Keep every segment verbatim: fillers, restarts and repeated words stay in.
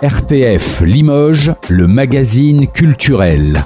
R T F Limoges, le magazine culturel.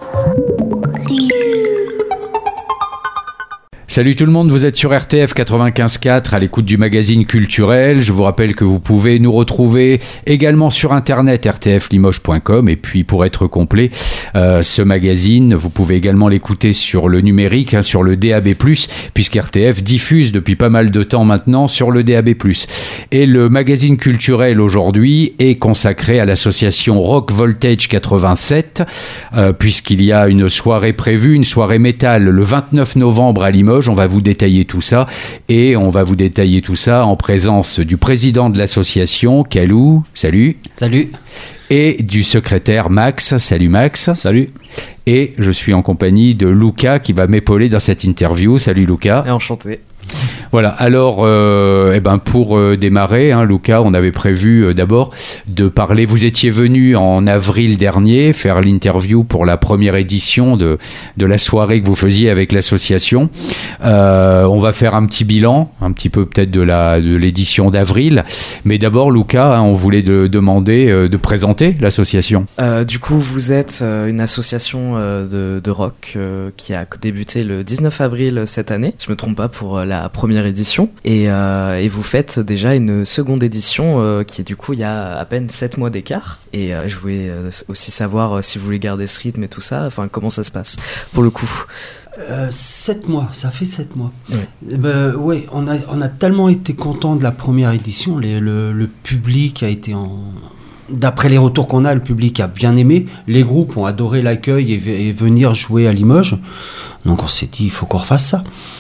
Salut tout le monde, vous êtes sur R T F quatre-vingt-quinze quatre à l'écoute du magazine culturel. Je vous rappelle que vous pouvez nous retrouver également sur internet r t f limoges point com et puis pour être complet, euh, ce magazine, vous pouvez également l'écouter sur le numérique, hein, sur le D A B plus, puisque R T F diffuse depuis pas mal de temps maintenant sur le D A B plus. Et le magazine culturel aujourd'hui est consacré à l'association Rock Voltage quatre-vingt-sept, euh, puisqu'il y a une soirée prévue, une soirée métal le vingt-neuf novembre à Limoges. On va vous détailler tout ça et on va vous détailler tout ça en présence du président de l'association, Kalou, salut. Salut. Et du secrétaire Max, salut Max. Salut. Et je suis en compagnie de Luca qui va m'épauler dans cette interview. Salut Luca. Et enchanté. Voilà, alors euh, eh ben pour euh, démarrer, hein, Luca, on avait prévu euh, d'abord de parler, vous étiez venu en avril dernier faire l'interview pour la première édition de, de la soirée que vous faisiez avec l'association. Euh, on va faire un petit bilan, un petit peu peut-être de, la, de l'édition d'avril, mais d'abord Luca, hein, on voulait de, demander euh, de présenter l'association. Euh, du coup, vous êtes euh, une association euh, de, de rock euh, qui a débuté le dix-neuf avril cette année, je me trompe pas, pour euh, la première édition et, euh, et vous faites déjà une seconde édition euh, qui est du coup il y a à peine sept mois d'écart et euh, je voulais euh, aussi savoir euh, si vous voulez garder ce rythme et tout ça, enfin comment ça se passe pour le coup. Euh, sept mois, ça fait sept mois. Oui. Eh ben, ouais, on a, on a tellement été contents de la première édition, les, le, le public a été en... D'après les retours qu'on a, le public a bien aimé, les groupes ont adoré l'accueil et, et venir jouer à Limoges, donc on s'est dit il faut qu'on refasse ça.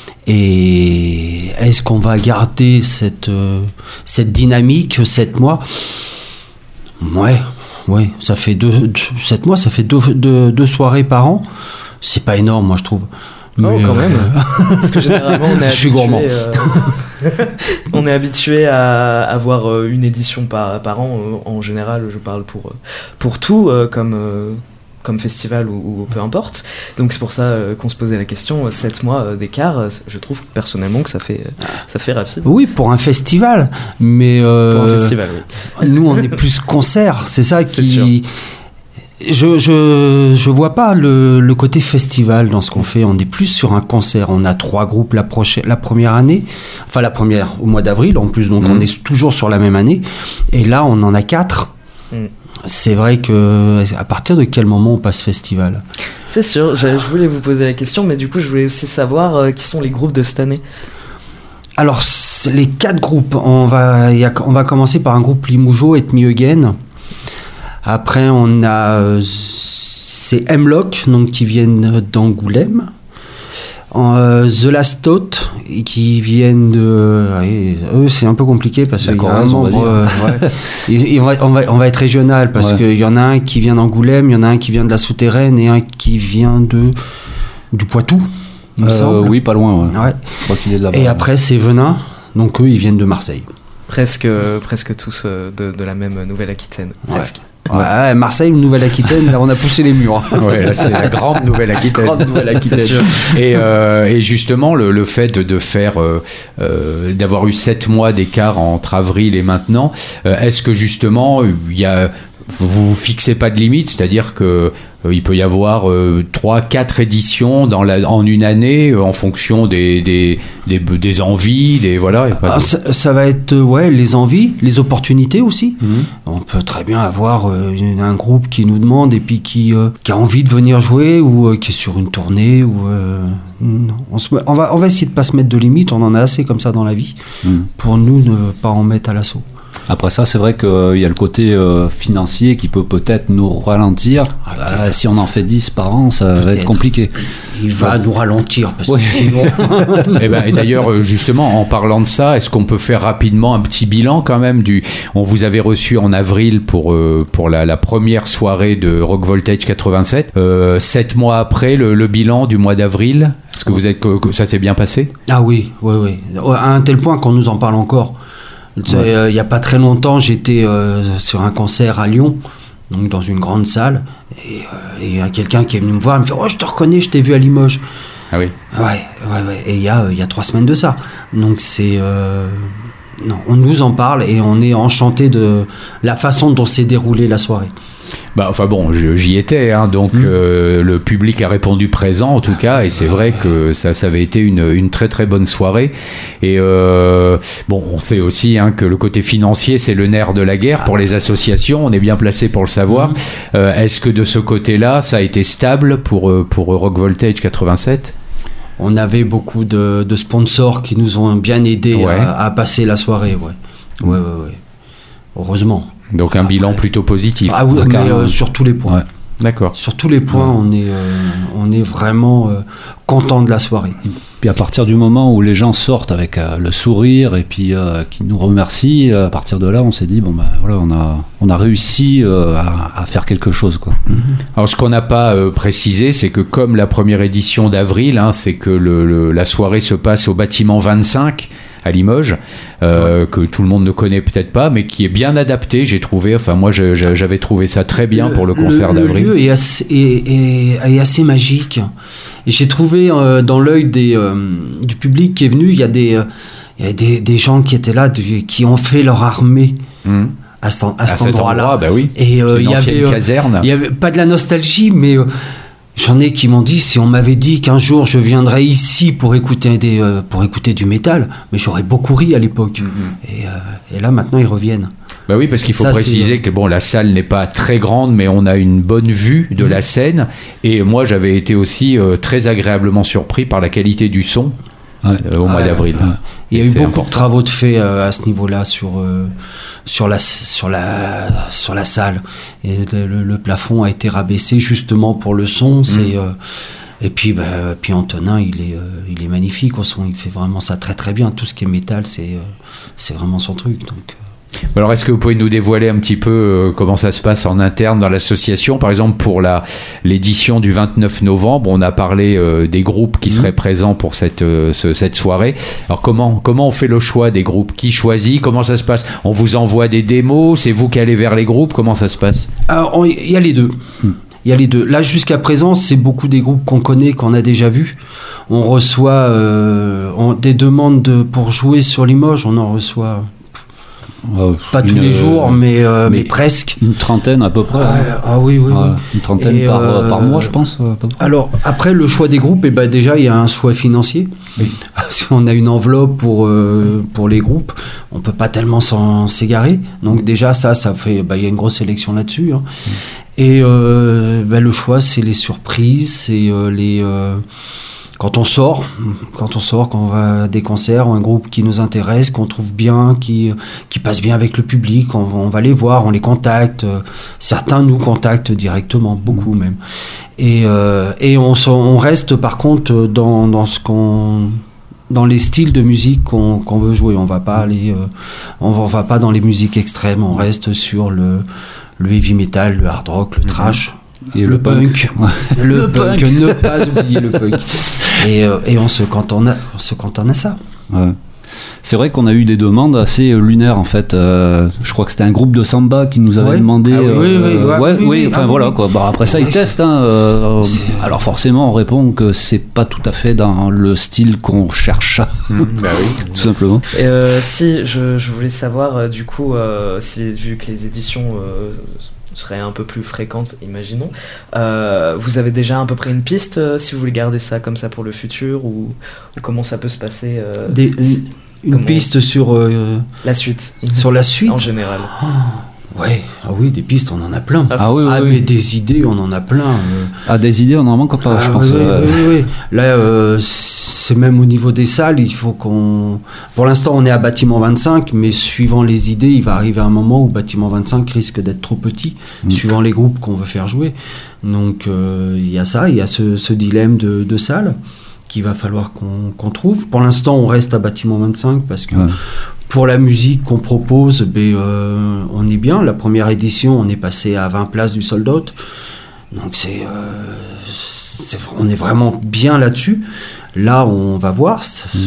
Et est-ce qu'on va garder cette, euh, cette dynamique sept mois ? Ouais, ouais, ça fait deux, deux, sept mois, ça fait deux, deux, deux soirées par an. C'est pas énorme, moi je trouve. Mais oh, quand euh... même. Parce que généralement, on est je suis gourmand. Euh, on est habitué à avoir une édition par, par an. En général, je parle pour, pour tout, comme, comme festival ou, ou peu importe. Donc c'est pour ça qu'on se posait la question. sept mois d'écart, je trouve personnellement que ça fait, ça fait rapide. Oui, pour un festival. Mais euh, pour un festival, oui. Nous, on est plus concert. C'est ça c'est qui... sûr. Je, je, je vois pas le, le côté festival dans ce qu'on fait. On est plus sur un concert. On a trois groupes la, prochaine, la première année, enfin la première au mois d'avril en plus, donc mmh. on est toujours sur la même année. Et là, on en a quatre. Mmh. C'est vrai que à partir de quel moment on passe festival ? C'est sûr. Je, je voulais vous poser la question, mais du coup, je voulais aussi savoir euh, qui sont les groupes de cette année. Alors, les quatre groupes, on va, y a, on va commencer par un groupe Limougeot, It Me Again. Après, on a euh, c'est Hemlock, donc qui viennent d'Angoulême. Euh, The Last Thought, qui viennent de. Euh, eux, c'est un peu compliqué parce qu'il y a un membre. Euh, ouais. il, il va, on, va, on va être régional parce ouais. qu'il y en a un qui vient d'Angoulême, il y en a un qui vient de la Souterraine et un qui vient de du Poitou. Il me euh, semble. Oui, pas loin. Ouais. Ouais. Je crois qu'il est là-bas. Et après, c'est Venin, donc eux, ils viennent de Marseille. Presque, presque tous de, de la même Nouvelle-Aquitaine. Presque. Ouais. Ouais, Marseille, Nouvelle-Aquitaine, là on a poussé les murs. Ouais, là c'est la grande Nouvelle-Aquitaine. Grande Nouvelle-Aquitaine. C'est sûr. Et, euh, et justement, le, le fait de, de faire, euh, euh, d'avoir eu sept mois d'écart entre avril et maintenant, euh, est-ce que justement, il y a, vous vous fixez pas de limite, c'est-à-dire que euh, il peut y avoir euh, trois, quatre éditions dans la, en une année euh, en fonction des, des, des, des envies, des voilà. Pas ah, de... ça, ça va être euh, ouais les envies, les opportunités aussi. Mmh. On peut très bien avoir euh, un groupe qui nous demande et puis qui, euh, qui a envie de venir jouer ou euh, qui est sur une tournée ou euh, on, se, on va on va essayer de pas se mettre de limites. On en a assez comme ça dans la vie mmh. pour nous ne pas en mettre à l'assaut. Après ça, c'est vrai qu'il euh, y a le côté euh, financier qui peut peut-être nous ralentir. Okay. Euh, si on en fait dix par an, ça peut-être. va être compliqué. Il va ouais. nous ralentir. Parce oui. que sinon... et, ben, et d'ailleurs, justement, en parlant de ça, est-ce qu'on peut faire rapidement un petit bilan quand même du... On vous avait reçu en avril pour, euh, pour la, la première soirée de Rock Voltage quatre-vingt-sept. Euh, sept mois après, le, le bilan du mois d'avril, est-ce que, vous êtes, que, que ça s'est bien passé ? Ah oui, oui, oui. À un tel point qu'on nous en parle encore. Il ouais. euh, n'y a pas très longtemps, j'étais euh, sur un concert à Lyon, donc dans une grande salle, et il euh, y a quelqu'un qui est venu me voir, il me fait « Oh, je te reconnais, je t'ai vu à Limoges ». Ah oui. Ouais, ouais, ouais. Et il y a, y a trois semaines de ça. Donc c'est... Euh, non, on nous en parle et on est enchanté de la façon dont s'est déroulée la soirée. Bah, enfin bon, je, j'y étais, hein, donc mmh. euh, le public a répondu présent en tout cas, et c'est vrai que ça, ça avait été une, une très très bonne soirée. Et euh, bon, on sait aussi hein, que le côté financier, c'est le nerf de la guerre pour les associations. On est bien placé pour le savoir. Mmh. Euh, est-ce que de ce côté-là, ça a été stable pour pour Rock Voltage quatre-vingt-sept ? On avait beaucoup de, de sponsors qui nous ont bien aidés ouais. à, à passer la soirée, ouais. Ouais, ouais, ouais. Heureusement. Donc un Après, bilan plutôt positif. Ah oui, mais euh, sur tous les points. Ouais. D'accord. Sur tous les points, ouais. on est, euh, on est vraiment euh, content de la soirée. Puis à partir du moment où les gens sortent avec euh, le sourire et puis euh, qui nous remercient, à partir de là, on s'est dit bon ben voilà, on a, on a réussi euh, à, à faire quelque chose quoi. Mm-hmm. Alors ce qu'on n'a pas euh, précisé, c'est que comme la première édition d'avril, hein, c'est que le, le, la soirée se passe au bâtiment vingt-cinq. À Limoges, euh, ouais. que tout le monde ne connaît peut-être pas, mais qui est bien adapté, j'ai trouvé. Enfin, moi, je, je, j'avais trouvé ça très bien le, pour le concert le, d'avril. Le lieu est assez, est, est, est assez magique. Et j'ai trouvé euh, dans l'œil des, euh, du public qui est venu, il y a des, euh, il y a des, des gens qui étaient là, du, qui ont fait leur armée. Mmh. À, ce, à, à cet, cet endroit-là. Endroit, bah oui. Et euh, il y avait, caserne. Il y avait pas de la nostalgie, mais euh, j'en ai qui m'ont dit, si on m'avait dit qu'un jour je viendrais ici pour écouter, des, euh, pour écouter du métal, mais j'aurais beaucoup ri à l'époque. Mm-hmm. Et, euh, et là, maintenant, ils reviennent. Bah oui, parce qu'il faut Ça, préciser c'est... que bon, la salle n'est pas très grande, mais on a une bonne vue de mmh. la scène. Et moi, j'avais été aussi euh, très agréablement surpris par la qualité du son ouais. euh, au mois ouais, d'avril. Ouais. Il y a eu beaucoup important. de travaux de fait euh, à ce niveau-là sur, euh, sur, la, sur, la, sur la salle. Et le, le plafond a été rabaissé justement pour le son. C'est, mmh. euh, et puis, bah, puis Antonin, il est, euh, il est magnifique au son. Il fait vraiment ça très très bien. Tout ce qui est métal, c'est, euh, c'est vraiment son truc. Donc, euh. Alors, est-ce que vous pouvez nous dévoiler un petit peu euh, comment ça se passe en interne dans l'association ? Par exemple, pour la, l'édition du vingt-neuf novembre, on a parlé euh, des groupes qui mmh. seraient présents pour cette, euh, ce, cette soirée. Alors, comment, comment on fait le choix des groupes ? Qui choisit ? Comment ça se passe ? On vous envoie des démos ? C'est vous qui allez vers les groupes ? Comment ça se passe ? Alors, il y a les deux. Mmh. Il y a les deux. Là, jusqu'à présent, c'est beaucoup des groupes qu'on connaît, qu'on a déjà vus. On reçoit euh, on, des demandes de, pour jouer sur Limoges. On en reçoit... Euh, pas une, tous les jours, mais, euh, mais, mais presque. Une trentaine à peu près. Ah, ah oui, oui, ah, oui. Une trentaine par, euh, par mois, je pense. À peu près. Alors, après, le choix des groupes, eh ben, déjà, il y a un choix financier. Oui. Si on a une enveloppe pour, euh, pour les groupes, on ne peut pas tellement s'en, s'égarer. Donc, déjà, ça, ça fait. Bah, il y a une grosse sélection là-dessus. Hein. Oui. Et euh, bah, le choix, c'est les surprises, c'est euh, les. Euh, Quand on sort, quand on sort, quand on va à des concerts, un groupe qui nous intéresse, qu'on trouve bien, qui, qui passe bien avec le public, on, on va les voir, on les contacte. Certains nous contactent directement, beaucoup même. Et, euh, et on, on reste par contre dans, dans ce qu'on, dans les styles de musique qu'on, qu'on veut jouer. On va pas aller, euh, on va pas dans les musiques extrêmes. On reste sur le, le heavy metal, le hard rock, le trash. Et le, le punk, punk. le, le punk, punk. Ne pas oublier le punk. Et, euh, et on se cantonne à, on se cantonne à ça. Ouais. C'est vrai qu'on a eu des demandes assez lunaires en fait. Euh, je crois que c'était un groupe de samba qui nous avait ouais. demandé. Ah oui, euh, oui, oui, ouais, ouais, oui, oui, oui, oui. Enfin ah, voilà oui. quoi. Bah, après ça, ils testent. Hein, euh, alors forcément, on répond que c'est pas tout à fait dans le style qu'on cherche. Mmh, bah oui, tout simplement. Et euh, si je, je voulais savoir euh, du coup, euh, si, vu que les éditions euh, serait un peu plus fréquente, imaginons. Euh, vous avez déjà à peu près une piste euh, si vous voulez garder ça comme ça pour le futur ou, ou comment ça peut se passer euh, Des, si, Une comment, piste sur euh, la suite. Sur la suite en général. Oh. Ouais, ah oui, des pistes, on en a plein. Ah, ah oui, ah, oui, mais des idées, on en a plein. Euh... Ah, des idées, on en manque pas, ah, je pense. Oui, euh... oui, oui, oui. Là, euh, c'est même au niveau des salles, il faut qu'on... Pour l'instant, on est à bâtiment vingt-cinq, mais suivant les idées, il va arriver un moment où bâtiment vingt-cinq risque d'être trop petit, mmh. suivant les groupes qu'on veut faire jouer. Donc, euh, il y a ça, il y a ce, ce dilemme de, de salle qu'il va falloir qu'on, qu'on trouve. Pour l'instant, on reste à bâtiment vingt-cinq parce que... Ouais. Pour la musique qu'on propose, ben, euh, on est bien. La première édition, on est passé à vingt places du sold out. Donc c'est, euh, c'est, on est vraiment bien là-dessus. Là, on va voir. C'est,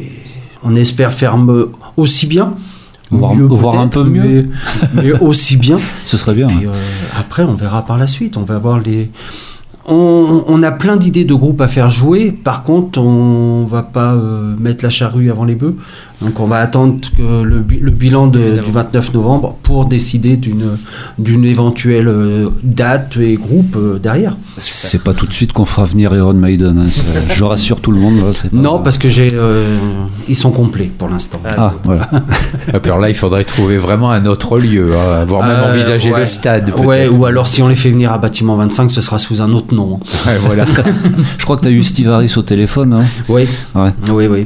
on espère faire aussi bien. Voir, voir un peu mieux. Mais, mais aussi bien. Ce serait bien. Puis, hein. euh, après, on verra par la suite. On va voir les... on, on a plein d'idées de groupes à faire jouer. Par contre, on va pas euh, mettre la charrue avant les bœufs. Donc on va attendre que le, le bilan de, du vingt-neuf novembre pour décider d'une, d'une éventuelle date et groupe euh, derrière. C'est pas tout de suite qu'on fera venir Iron Maiden. Hein. Je rassure tout le monde. Là, c'est pas... Non, parce que j'ai, euh, ils sont complets pour l'instant. Ah, ah voilà. Alors là, il faudrait trouver vraiment un autre lieu, hein, voire même euh, envisager ouais. le stade. Peut-être. Ouais, ou alors si on les fait venir à Bâtiment vingt-cinq, ce sera sous un autre nom. Ouais, voilà. Je crois que tu as eu Steve Harris au téléphone. Hein. Oui. Ouais. Oui, oui.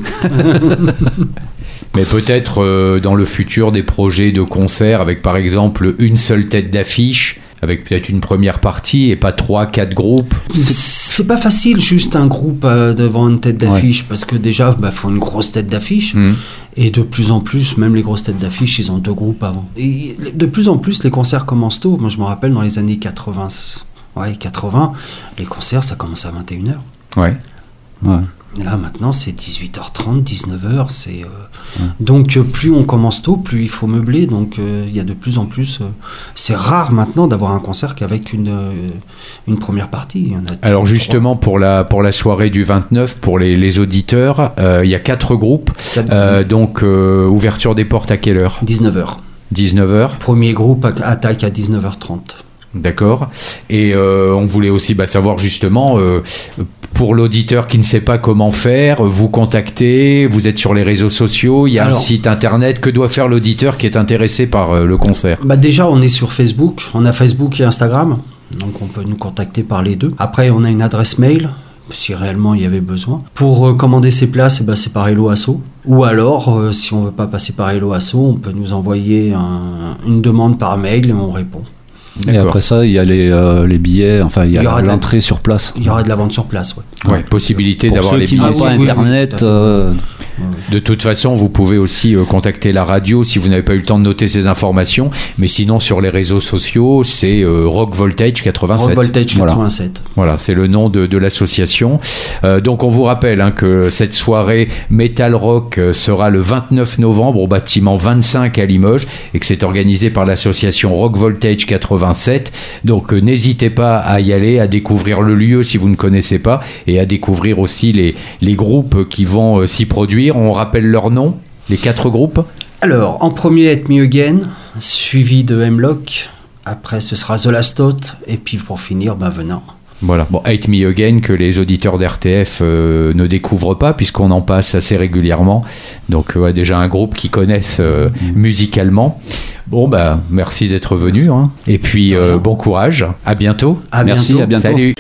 Mais peut-être euh, dans le futur des projets de concert avec par exemple une seule tête d'affiche, avec peut-être une première partie et pas trois, quatre groupes. C'est, c'est pas facile juste un groupe euh, devant une tête d'affiche ouais. parce que déjà bah faut une grosse tête d'affiche mmh. et de plus en plus même les grosses têtes d'affiche ils ont deux groupes avant. Et de plus en plus les concerts commencent tôt. Moi je me rappelle dans les années quatre-vingts, ouais quatre-vingts, les concerts ça commence à vingt et une heures. Ouais. Ouais. Et là maintenant c'est dix-huit heures trente, dix-neuf heures, c'est euh... ouais. donc plus on commence tôt, plus il faut meubler, donc il euh, y a de plus en plus. Euh... C'est rare maintenant d'avoir un concert qu'avec une euh, une première partie. Il y en a Alors justement pour la pour la soirée du vingt-neuf, pour les, les auditeurs, il euh, y a quatre groupes, quatre euh, groupes. donc euh, ouverture des portes à quelle heure ? dix-neuf heures. dix-neuf heures. Premier groupe attaque à dix-neuf heures trente. D'accord. Et euh, on voulait aussi bah, savoir justement, euh, pour l'auditeur qui ne sait pas comment faire, vous contactez, vous êtes sur les réseaux sociaux, il y a Alors, un site internet. Que doit faire l'auditeur qui est intéressé par euh, le concert ? Bah déjà, on est sur Facebook. On a Facebook et Instagram. Donc on peut nous contacter par les deux. Après, on a une adresse mail, si réellement il y avait besoin. Pour euh, commander ses places, eh ben, c'est par Hello Asso. Ou alors, euh, si on ne veut pas passer par Hello Asso, on peut nous envoyer un, une demande par mail et on répond. D'accord. Et après ça, il y a les, euh, les billets, enfin il y a il y l'entrée la... sur place. Il y aura de la vente sur place, ouais. Ouais, possibilité pour d'avoir ceux les qui billets. n'ont pas ah, oui, internet. oui, euh... De toute façon, vous pouvez aussi euh, contacter la radio si vous n'avez pas eu le temps de noter ces informations. Mais sinon, sur les réseaux sociaux, c'est euh, Rock Voltage quatre-vingt-sept. Rock Voltage quatre-vingt-sept. Voilà, voilà c'est le nom de, de l'association. Euh, donc, on vous rappelle hein, que cette soirée Metal Rock sera le vingt-neuf novembre au bâtiment vingt-cinq à Limoges et que c'est organisé par l'association Rock Voltage quatre-vingt-sept. Donc, euh, n'hésitez pas à y aller, à découvrir le lieu si vous ne connaissez pas et à découvrir aussi les, les groupes qui vont euh, s'y produire. On rappelle leur nom, les quatre groupes. Alors, en premier, Hate Me Again, suivi de Hemlock. Après, ce sera The Last Thought. Et puis, pour finir, ben, Venant. Voilà. Bon, Hate Me Again, que les auditeurs d'R T F euh, ne découvrent pas, puisqu'on en passe assez régulièrement. Donc, ouais, déjà un groupe qu'ils connaissent euh, mmh. musicalement. Bon, bah, merci d'être venu. Hein. Et puis, euh, bon courage. À bientôt. À merci, bientôt. à bientôt. Salut.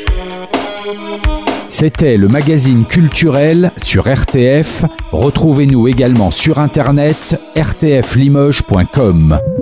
C'était le magazine culturel sur R T F. Retrouvez-nous également sur internet r t f limoges point com.